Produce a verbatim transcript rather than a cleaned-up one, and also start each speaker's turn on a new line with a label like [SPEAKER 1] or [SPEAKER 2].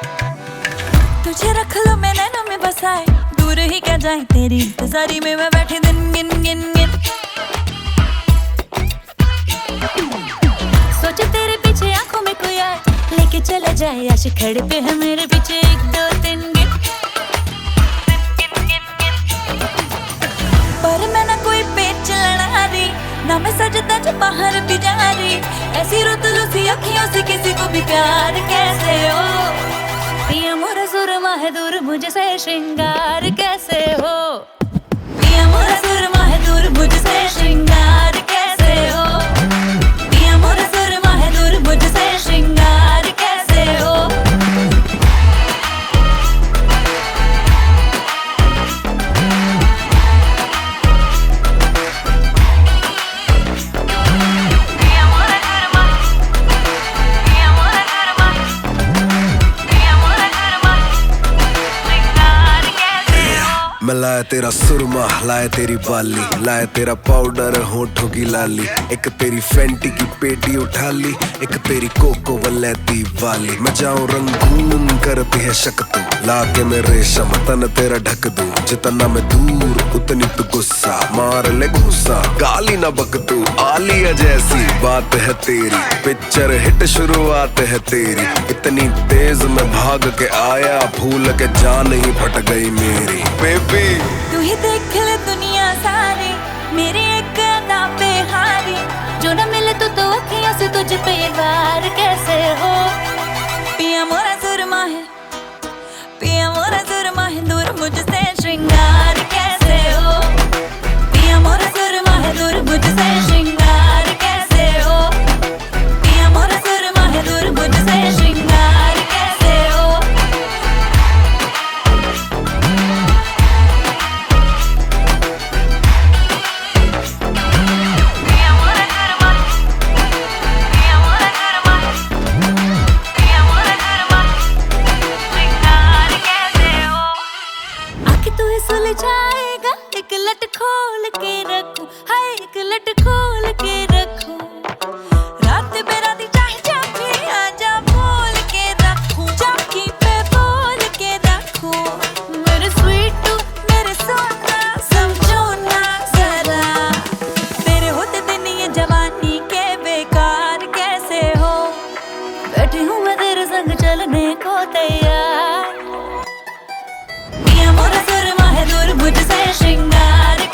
[SPEAKER 1] तुझे रख लो मैं नैनों में बसाए, दूर ही क्या जाए तेरी इंतजारी में मैं बैठी दिन गिन गिन गिन। सोचे तेरे पीछे आंखों में कोई आए, लेके चला जाए आशिक खड़े पे है मेरे पीछे एक दो तीन गिन। पर मैं ना कोई पेच लड़ा रही, ना मैं सजदा जो बाहर भी जा रही, ऐसी रुतलू सी अखियों से किसी को भी प्यार कैसे हो। पिया मोरा सुरमा है दूर मुझसे श्रृंगार कैसे हो, पिया मोरा सुरमा है दूर मुझसे श्रृंगार कैसे हो, पिया मोरा सुरमा है दूर मुझसे श्रृंगार कैसे हो।
[SPEAKER 2] मैं लाया तेरा सुरमा, लाया तेरी बाली, लाया तेरा पाउडर होठों की लाली, एक तेरी फैंटी की पेटी उठा ली, एक तेरी कोको वलैती वाली। मैं जाऊं रंगून करती है शक तू, लाके मैं रेशम तन तेरा ढक दूं, जितना मैं दूर उतनी तू गुस्सा, मार ले घुसा गाली ना बक तू। आलिया जैसी बात है तेरी, पिक्चर हिट शुरुआत है तेरी, इतनी तेज मैं भाग के आया, भूल के जान ही फट गई मेरी बेबी।
[SPEAKER 1] तू ही देख ले दुनिया सारी, मेरे एक अदा पे हारी, जो न मिले तो तो अखियों से तुझ पे वार कैसे हो। पिया मोरा सुरमा है, पिया मोरा सुरमा है दूर मुझसे श्रृंगार कैसे हो, पिया मोरा सुरमा है दूर मुझसे श्रृंगार कैसे हो, पिया मोरा सुरमा है दूर मुझसे श्रृंगार कैसे हो। जाएगा एक लट खोल के रखूं, हाय एक लट खोल के रखूं, रात बेराती चाहे चाबी आजा बोल के रखूं, चाबी पे बोल के रखूं। मेरे स्वीट मेरे सोना समझो ना जरा, तेरे होते दिन ये जवानी के बेकार कैसे हो। बैठी हूँ मैं तेरे संग चलने को तैयार, पिया मोरा सुरमा है दूर मुझसे श्रृंगार